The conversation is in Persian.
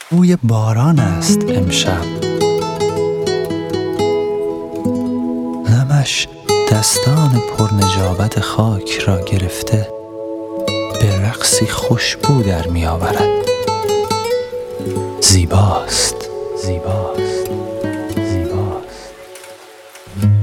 بوی باران است امشب، نمش دستان پرنجابت خاک را گرفته به رقصی خوشبو در می آورد. زیباست، زیباست، زیباست.